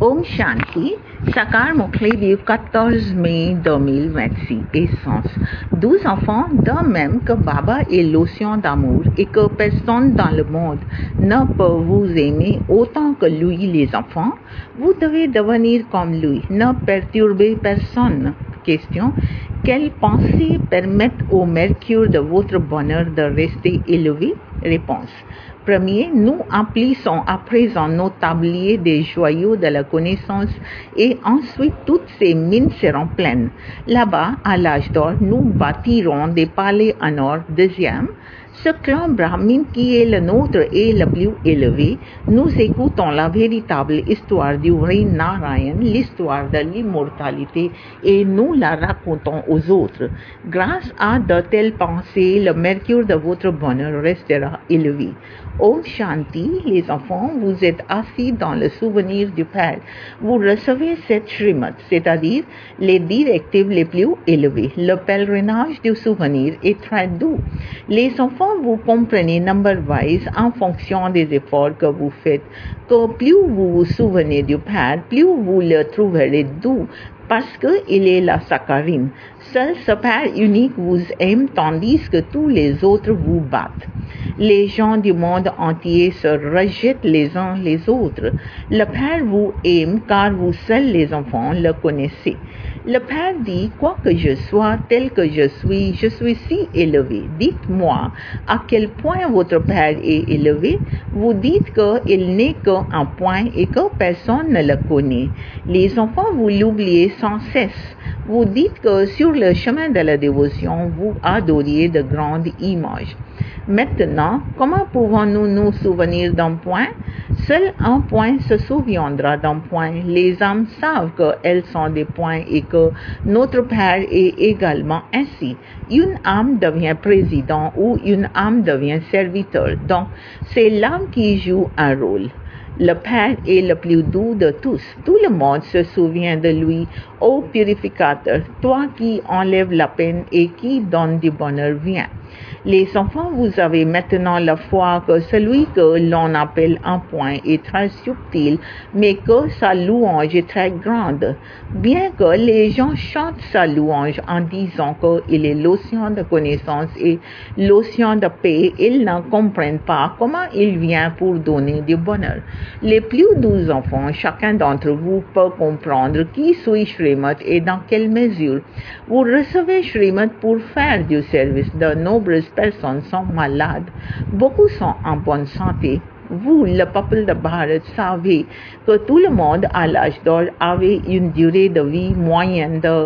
Om Shanti, Sakar Mukhlaidev, 14 mai 2026, Essence. 12 enfants, de même que Baba est l'océan d'amour et que personne dans le monde ne peut vous aimer autant que lui, les enfants, vous devez devenir comme lui, ne perturbez personne. Question. Quelles pensées permettent au mercure de votre bonheur de rester élevé? Réponse. Premier, nous emplissons à présent nos tabliers des joyaux de la connaissance et ensuite toutes ces mines seront pleines. Là-bas, à l'âge d'or, nous bâtirons des palais en or. Deuxième, ce clan brahmine qui est le nôtre est le plus élevé. Nous écoutons la véritable histoire du vrai Narayan, l'histoire de l'immortalité, et nous la racontons aux autres. Grâce à de telles pensées, le mercure de votre bonheur restera élevé. Om Shanti, les enfants, vous êtes assis dans le souvenir du Père. Vous recevez cette Shrimad, c'est-à-dire les directives les plus élevées. Le pèlerinage du souvenir est très doux. Les enfants, vous comprenez number-wise en fonction des efforts que vous faites, que plus vous vous souvenez du Père, plus vous le trouverez doux, parce qu'il est la saccharine. Seul ce Père unique vous aime tandis que tous les autres vous battent. Les gens du monde entier se rejettent les uns les autres. Le Père vous aime car vous seuls les enfants le connaissez. Le Père dit, quoi que je sois, tel que je suis si élevé. Dites-moi à quel point votre Père est élevé. Vous dites qu'il n'est qu'un point et que personne ne le connaît. Les enfants, vous l'oubliez sans cesse. Vous dites que sur le chemin de la dévotion, vous adoriez de grandes images. Maintenant, comment pouvons-nous nous souvenir d'un point? Seul un point se souviendra d'un point. Les âmes savent qu'elles sont des points et que notre Père est également ainsi. Une âme devient président ou une âme devient serviteur. Donc, c'est l'âme qui joue un rôle. Le Père est le plus doux de tous. Tout le monde se souvient de lui. Ô purificateur, toi qui enlèves la peine et qui donne du bonheur, viens. Les enfants, vous avez maintenant la foi que celui que l'on appelle un point est très subtil, mais que sa louange est très grande. Bien que les gens chantent sa louange en disant qu'il est l'océan de connaissance et l'océan de paix, ils ne comprennent pas comment il vient pour donner du bonheur. Les plus doux enfants, chacun d'entre vous peut comprendre qui suit Shrimad et dans quelle mesure. Vous recevez Shrimad pour faire du service. De nombreuses personnes sont malades. Beaucoup sont en bonne santé. Vous, le peuple de Bharat, savez que tout le monde à l'âge d'or avait une durée de vie moyenne de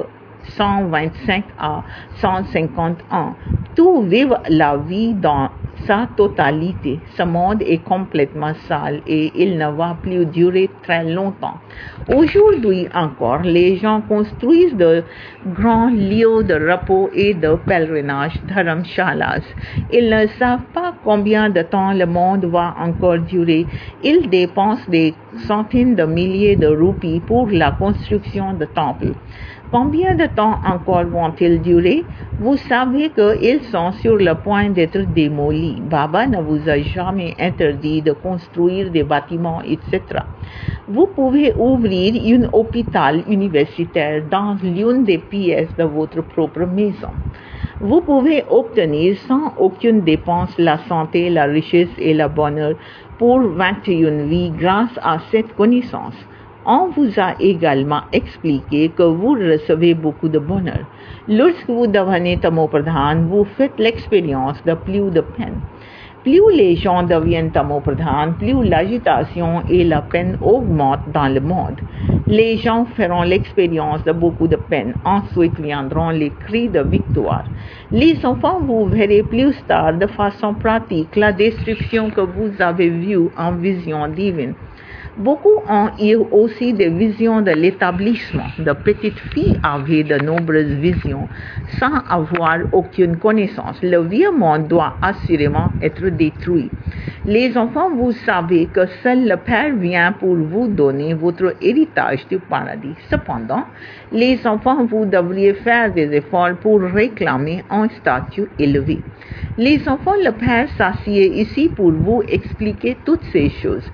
125 à 150 ans. Tous vivent la vie dans sa totalité. Ce monde est complètement sale et il ne va plus durer très longtemps. Aujourd'hui encore, les gens construisent de grands lieux de repos et de pèlerinage, dharamshalas. Ils ne savent pas combien de temps le monde va encore durer. Ils dépensent des centaines de milliers de roupies pour la construction de temples. Combien de temps encore vont-ils durer? Vous savez qu'ils sont sur le point d'être démolis. Baba ne vous a jamais interdit de construire des bâtiments, etc. Vous pouvez ouvrir un hôpital universitaire dans l'une des pièces de votre propre maison. Vous pouvez obtenir sans aucune dépense la santé, la richesse et le bonheur pour 21 vies grâce à cette connaissance. On vous a également expliqué que vous recevez beaucoup de bonheur. Lorsque vous devenez tamopradhan, vous faites l'expérience de plus de peine. Plus les gens deviennent tamopradhan, plus l'agitation et la peine augmentent dans le monde. Les gens feront l'expérience de beaucoup de peine. Ensuite viendront les cris de victoire. Les enfants, vous verrez plus tard de façon pratique la destruction que vous avez vue en vision divine. Beaucoup ont eu aussi des visions de l'établissement. De petites filles avaient de nombreuses visions sans avoir aucune connaissance. Le vieux monde doit assurément être détruit. Les enfants, vous savez que seul le Père vient pour vous donner votre héritage du paradis. Cependant, les enfants, vous devriez faire des efforts pour réclamer un statut élevé. Les enfants, le Père s'assied ici pour vous expliquer toutes ces choses.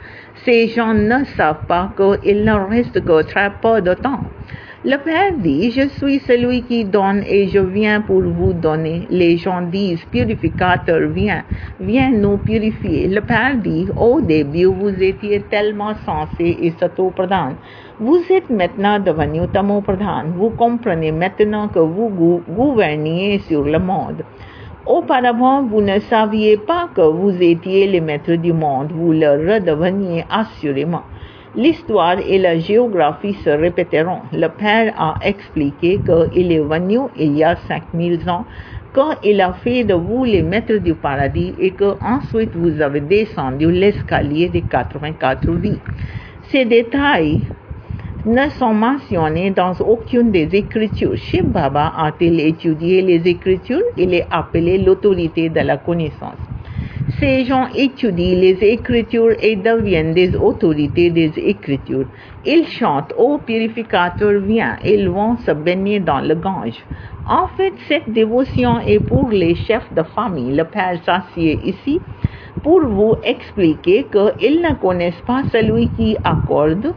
Ces gens ne savent pas qu'il ne reste que très peu de temps. Le Père dit, je suis celui qui donne et je viens pour vous donner. Les gens disent, purificateur, viens nous purifier. Le Père dit, au début, vous étiez tellement sensé et sato-pradhan. Vous êtes maintenant devenu tamo-pradhan. Vous comprenez maintenant que vous gouverniez sur le monde. Auparavant, vous ne saviez pas que vous étiez les maîtres du monde. Vous le redeveniez assurément. L'histoire et la géographie se répéteront. Le Père a expliqué qu'il est venu il y a 5000 ans, qu'il a fait de vous les maîtres du paradis et qu'ensuite vous avez descendu l'escalier des 84 vies. Ces détails ne sont mentionnés dans aucune des écritures. Shiv Baba a-t-il étudié les écritures? Il est appelé l'autorité de la connaissance. Ces gens étudient les Écritures et deviennent des autorités des Écritures. Ils chantent « Ô purificateur, viens » ils vont se baigner dans le Gange. En fait, cette dévotion est pour les chefs de famille. Le Père s'assied ici pour vous expliquer qu'ils ne connaissent pas celui qui accorde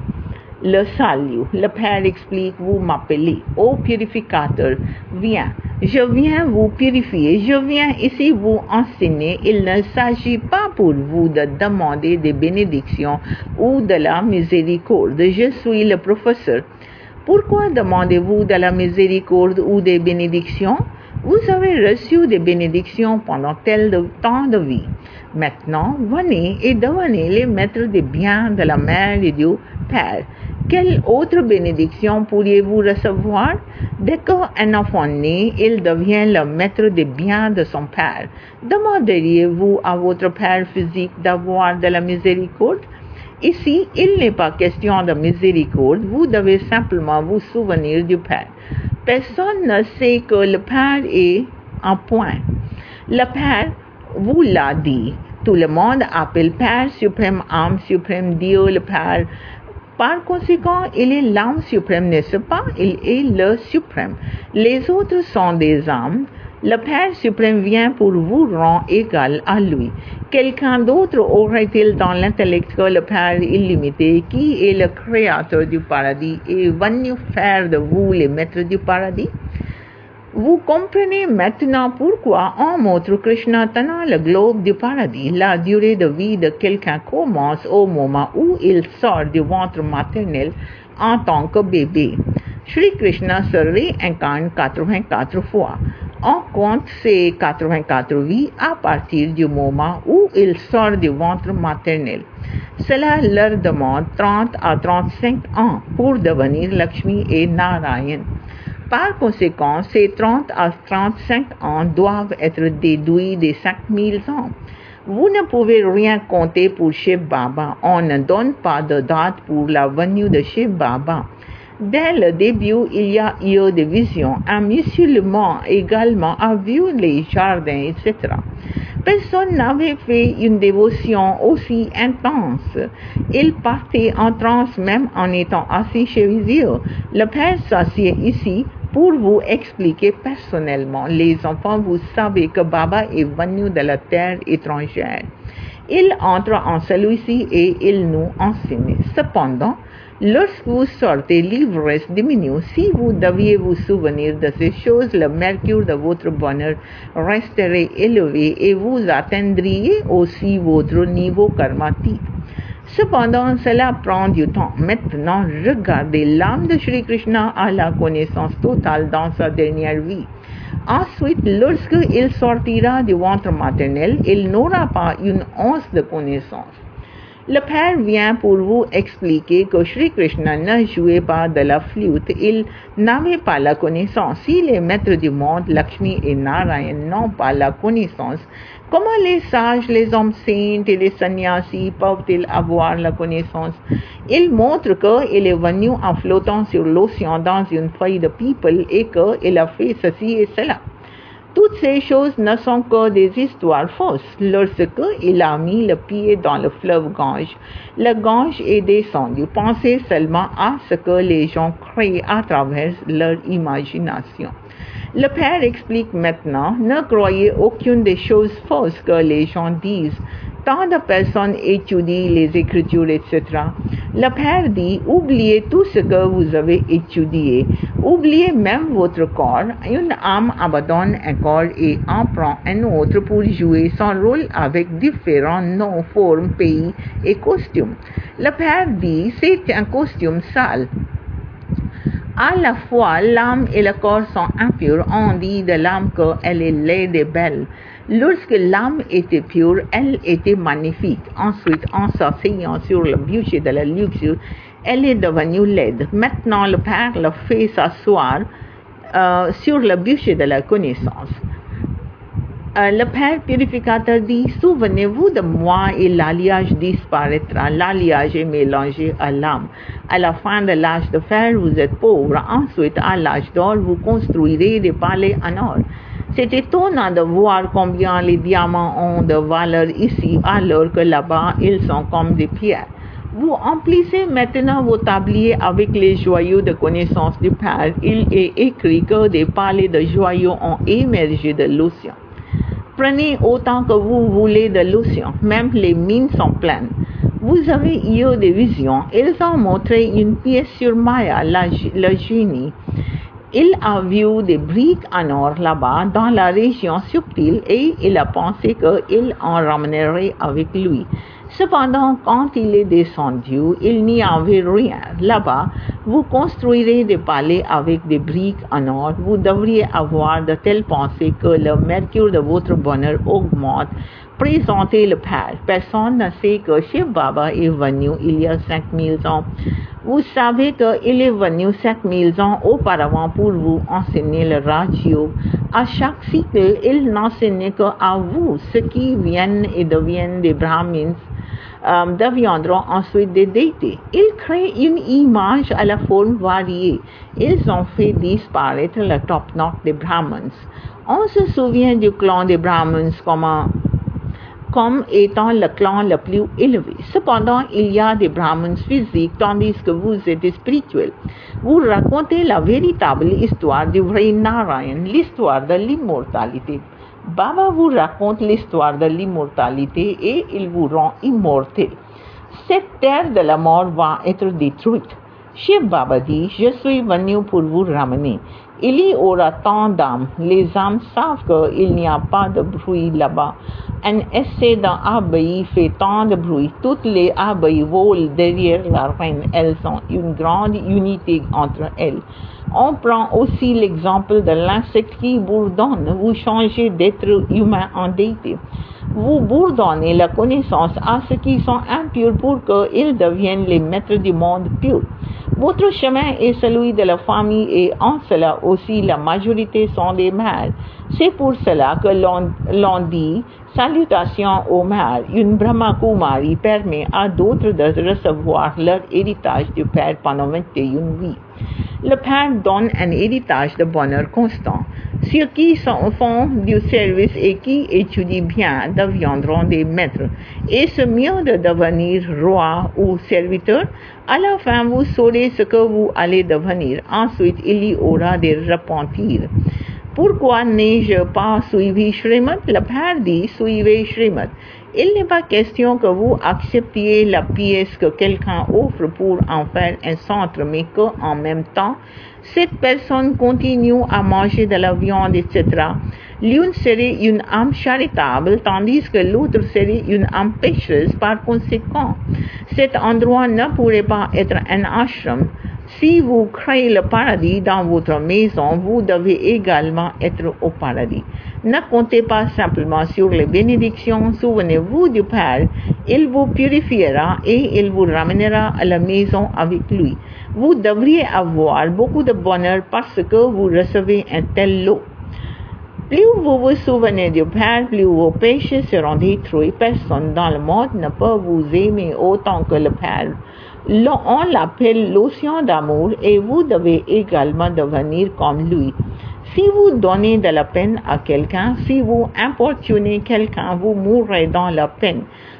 le salut. Le Père explique, vous m'appelez, ô purificateur, viens. Je viens vous purifier, je viens ici vous enseigner. Il ne s'agit pas pour vous de demander des bénédictions ou de la miséricorde. Je suis le professeur. Pourquoi demandez-vous de la miséricorde ou des bénédictions? Vous avez reçu des bénédictions pendant tel temps de vie. Maintenant, venez et devenez les maîtres des biens de la mère et du Père. Quelle autre bénédiction pourriez-vous recevoir? Dès qu'un enfant naît, il devient le maître des biens de son Père. Demanderiez-vous à votre Père physique d'avoir de la miséricorde? Ici, il n'est pas question de miséricorde, vous devez simplement vous souvenir du Père. Personne ne sait que le Père est un point. Le Père vous l'a dit. Tout le monde appelle Père suprême, âme suprême, Dieu le Père. Par conséquent, il est l'âme suprême, n'est-ce pas? Il est le suprême. Les autres sont des âmes. Le Père suprême vient pour vous rendre égal à lui. Quelqu'un d'autre aurait-il dans l'intellect que le Père illimité, qui est le créateur du paradis, est venu faire de vous les maîtres du paradis? Vous comprenez maintenant pourquoi on montre Krishna tenant le globe du paradis. La durée de vie de quelqu'un commence au moment où il sort du ventre maternel en tant que bébé. Shri Krishna se réincarne 84 fois. On compte ces 84 vies à partir du moment où il sort du ventre maternel. Cela leur demande 30 à 35 ans pour devenir Lakshmi et Narayan. Par conséquent, ces 30 à 35 ans doivent être déduits des 5000 ans. Vous ne pouvez rien compter pour Shiv Baba. On ne donne pas de date pour la venue de Shiv Baba. Dès le début, il y a eu des visions. Un musulman également a vu les jardins, etc. Personne n'avait fait une dévotion aussi intense. Il partait en transe même en étant assis chez Vizir. Le Père s'assied ici pour vous expliquer personnellement. Les enfants, vous savez que Baba est venu de la terre étrangère. Il entre en celui-ci et il nous enseigne. Cependant, lorsque vous sortez, l'ivresse diminue. Si vous deviez vous souvenir de ces choses, le mercure de votre bonheur resterait élevé et vous atteindriez aussi votre niveau karmatique. Cependant, cela prend du temps. Maintenant, regardez, l'âme de Shri Krishna a la connaissance totale dans sa dernière vie. Ensuite, lorsqu'il sortira du ventre maternel, il n'aura pas une once de connaissance. Le Père vient pour vous expliquer que Shri Krishna ne jouait pas de la flûte, il n'avait pas la connaissance. Si les maîtres du monde, Lakshmi et Narayan, n'ont pas la connaissance, comment les sages, les hommes saints et les sannyasis peuvent-ils avoir la connaissance? Il montre qu'il est venu en flottant sur l'océan dans une feuille de people et qu'il a fait ceci et cela. Toutes ces choses ne sont que des histoires fausses. Lorsqu'il a mis le pied dans le fleuve Gange, le Gange est descendu. Pensez seulement à ce que les gens créent à travers leur imagination. Le Père explique maintenant, ne croyez aucune des choses fausses que les gens disent. Tant de personnes étudient les Écritures, etc. Le Père dit, oubliez tout ce que vous avez étudié, oubliez même votre corps. Une âme abandonne un corps et en prend un autre pour jouer son rôle avec différents noms, formes, pays et costumes. Le Père dit, c'est un costume sale. À la fois, l'âme et le corps sont impurs. On dit de l'âme qu'elle est laide et belle. Lorsque l'âme était pure, elle était magnifique. Ensuite, en s'asseyant sur le bûcher de la luxure, elle est devenue laide. Maintenant, le Père le fait s'asseoir sur le bûcher de la connaissance. Le Père purificateur dit, souvenez-vous de moi et l'alliage disparaîtra. L'alliage est mélangé à l'âme. À la fin de l'âge de fer, vous êtes pauvre. Ensuite, à l'âge d'or, vous construirez des palais en or. C'est étonnant de voir combien les diamants ont de valeur ici, alors que là-bas, ils sont comme des pierres. Vous emplissez maintenant vos tabliers avec les joyaux de connaissance du Père. Il est écrit que des palais de joyaux ont émergé de l'océan. Prenez autant que vous voulez de l'océan, même les mines sont pleines. Vous avez eu des visions. Ils ont montré une pièce sur Maya, le génie. Il a vu des briques en or là-bas dans la région subtile et il a pensé qu'il en ramènerait avec lui. Cependant, quand il est descendu, il n'y avait rien. Là-bas, vous construirez des palais avec des briques en or. Vous devriez avoir de telles pensées que le mercure de votre bonheur augmente. Présentez le Père. Personne ne sait que Shiv Baba est venu il y a 5000 ans. Vous savez qu'il est venu 5000 ans auparavant pour vous enseigner le Raj Yoga. À chaque cycle, il n'enseigne qu'à vous. Ceux qui viennent et deviennent des Brahmins deviendront ensuite des déités. Ils créent une image à la forme variée. Ils ont fait disparaître le top knot des Brahmins. On se souvient du clan des Brahmins comme étant le clan le plus élevé. Cependant, il y a des Brahmins physiques tandis que vous êtes spirituels. Vous racontez la véritable histoire du vrai Narayan, l'histoire de l'immortalité. Baba vous raconte l'histoire de l'immortalité et il vous rend immortel. Cette terre de la mort va être détruite. Shiv Baba dit, je suis venu pour vous ramener. Il y aura tant d'âmes. Les âmes savent qu'il n'y a pas de bruit là-bas. Un essai d'un abbaye fait tant de bruit. Toutes les abbayes volent derrière la reine. Elles ont une grande unité entre elles. On prend aussi l'exemple de l'insecte qui bourdonne. Vous changez d'être humain en déité. Vous bourdonnez la connaissance à ceux qui sont impurs pour qu'ils deviennent les maîtres du monde pur. Votre chemin est celui de la famille et en cela aussi la majorité sont des mères. C'est pour cela que l'on dit salutations aux mères. Une Brahma Kumari permet à d'autres de recevoir leur héritage du Père pendant 21 vies. Le Père donne un héritage de bonheur constant. Ceux qui font du service et qui étudient bien deviendront des maîtres. Est-ce mieux de devenir roi ou serviteur? À la fin, vous saurez ce que vous allez devenir. Ensuite, il y aura des repentirs. Pourquoi n'ai-je pas suivi Shrimad? Le Père dit, suivez Shrimad. Il n'est pas question que vous acceptiez la pièce que quelqu'un offre pour en faire un centre, mais qu'en même temps, cette personne continue à manger de la viande, etc. L'une serait une âme charitable, tandis que l'autre serait une âme pécheuse. Par conséquent, cet endroit ne pourrait pas être un ashram. Si vous créez le paradis dans votre maison, vous devez également être au paradis. Ne comptez pas simplement sur les bénédictions. Souvenez-vous du Père. Il vous purifiera et il vous ramènera à la maison avec lui. Vous devriez avoir beaucoup de bonheur parce que vous recevez un tel lot. Plus vous vous souvenez du Père, plus vos péchés seront détruits. Personne dans le monde ne peut vous aimer autant que le Père. On l'appelle l'océan d'amour et vous devez également devenir comme lui. Si vous donnez de la peine à quelqu'un, si vous importunez quelqu'un, vous mourrez dans la peine.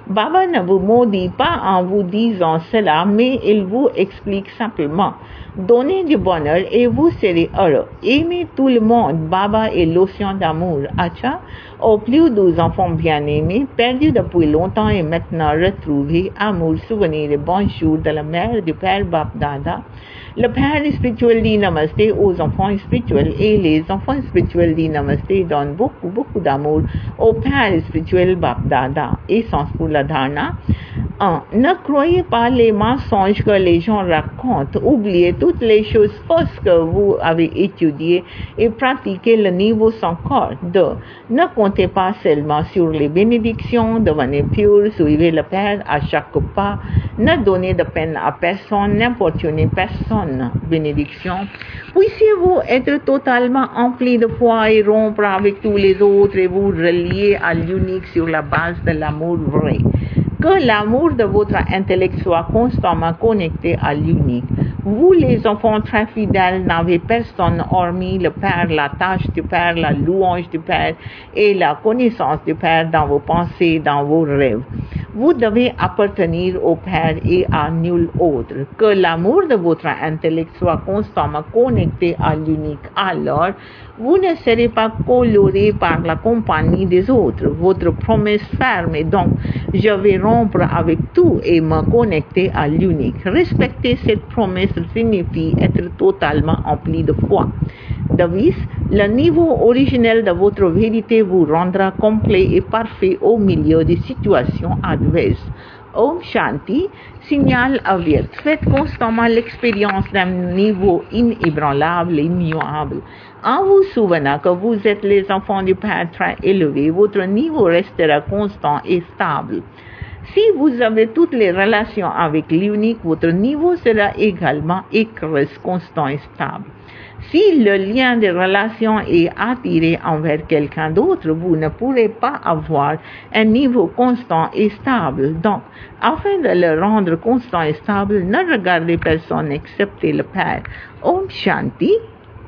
Baba ne vous maudit pas en vous disant cela, mais il vous explique simplement. Donnez du bonheur et vous serez heureux. Aimez tout le monde. Baba est l'océan d'amour. Acha, au plus doux enfants bien-aimés, perdus depuis longtemps et maintenant retrouvés, amour, souvenirs et bonjour de la mère du Père Bap Dada. Le Père spirituel dit namasté aux enfants spirituels et les enfants spirituels dit namasté donnent beaucoup d'amour au Père spirituel Bap Dada. Essence pour la dharna. 1. Ne croyez pas les mensonges que les gens racontent. Oubliez toutes les choses fausses que vous avez étudiées et pratiquez le niveau sans corps. 2. Ne comptez pas seulement sur les bénédictions, devenez pur, suivez le Père à chaque pas. Ne donnez de peine à personne, n'importunez personne. Bénédiction. Puissiez-vous être totalement empli de foi et rompre avec tous les autres et vous relier à l'unique sur la base de l'amour vrai. Que l'amour de votre intellect soit constamment connecté à l'unique. Vous, les enfants très fidèles, n'avez personne hormis le Père, la tâche du Père, la louange du Père et la connaissance du Père dans vos pensées, dans vos rêves. Vous devez appartenir au Père et à nul autre. Que l'amour de votre intellect soit constamment connecté à l'unique. Alors, vous ne serez pas coloré par la compagnie des autres. Votre promesse ferme est donc, je vais rompre avec tout et me connecter à l'unique. Respecter cette promesse signifie être totalement empli de foi. Devise, le niveau originel de votre vérité vous rendra complet et parfait au milieu des situations adverses. Om Shanti, signal avyat. Faites constamment l'expérience d'un niveau inébranlable et immuable. En vous souvenant que vous êtes les enfants du Père très élevé, votre niveau restera constant et stable. Si vous avez toutes les relations avec l'unique, votre niveau sera également constant et stable. Si le lien de relation est attiré envers quelqu'un d'autre, vous ne pourrez pas avoir un niveau constant et stable. Donc, afin de le rendre constant et stable, ne regardez personne excepté le Père. Om Shanti.